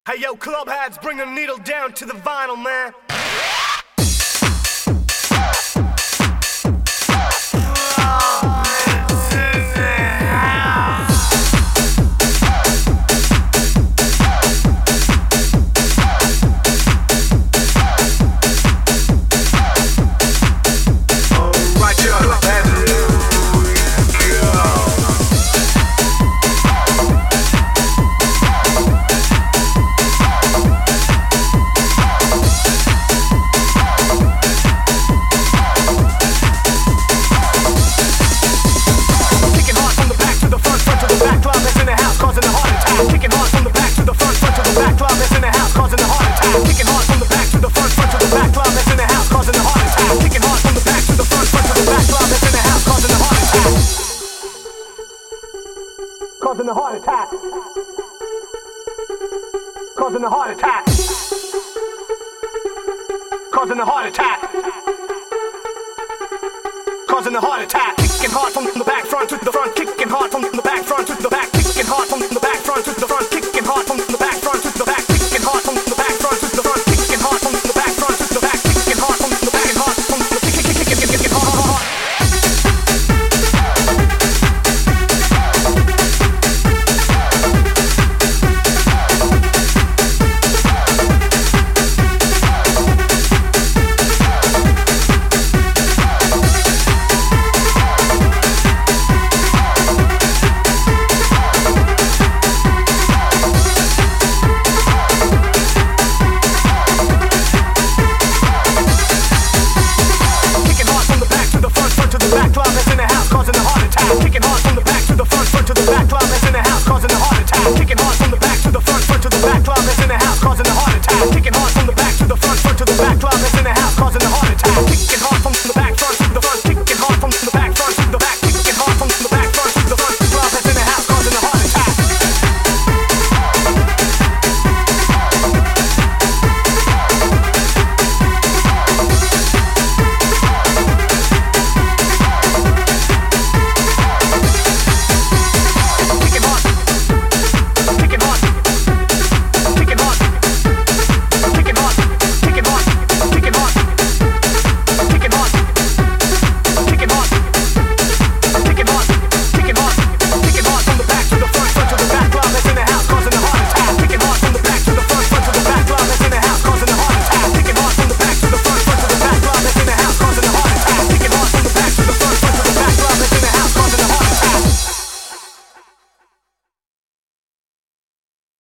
Hey yo, club hats, bring the needle down to the vinyl, man. Causing a heart attack. Causing a heart attack. Causing a heart attack. Causing a heart attack. Kicking hard from the back, front to the front. Kicking hard from the back, front to the back.